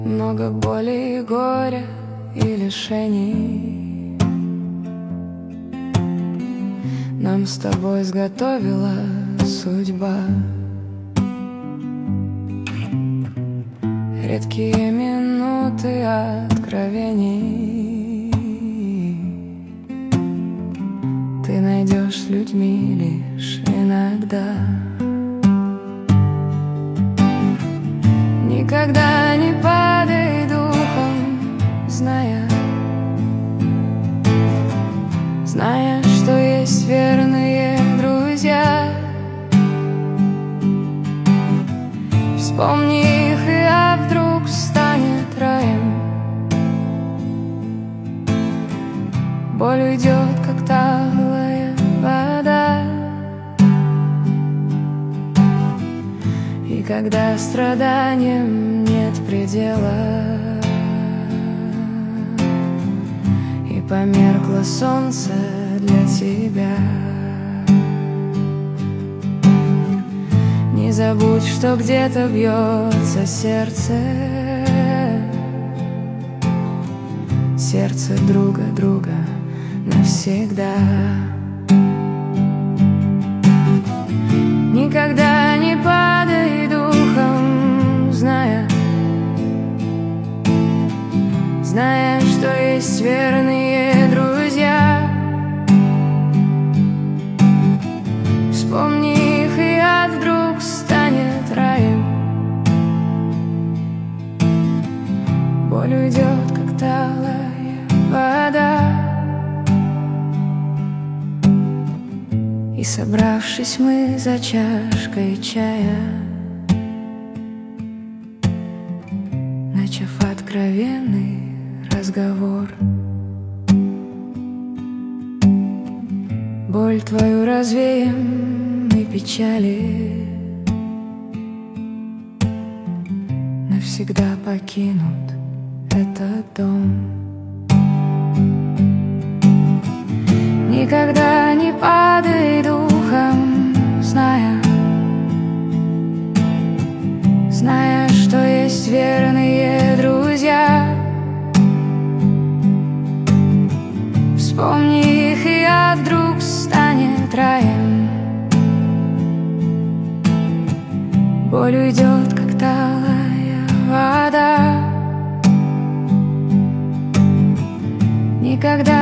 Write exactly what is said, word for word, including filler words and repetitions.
Много боли и горя и лишений нам с тобой изготовила судьба. Редкие минуты откровений ты найдешь с людьми лишь иногда. Никогда не падай духом, зная, зная, что есть верные друзья. Вспомни их, и а вдруг станет раем. Боль уйдет, как талая вода. И когда страданиям нет предела, и померкло солнце для тебя, не забудь, что где-то бьется сердце, сердце друга друга навсегда. Никогда не падай духом, зная, зная, что есть верные друзья. Вспомни их, и ад вдруг станет раем. Боль уйдет, как талая вода. И собравшись мы за чашкой чая, начав откровенный разговор, боль твою развеем и печали навсегда покинут этот дом. Никогда не падай духом, зная, зная, что есть верные друзья. Вспомни их, и а вдруг станет раем. Боль уйдет, как талая вода. Никогда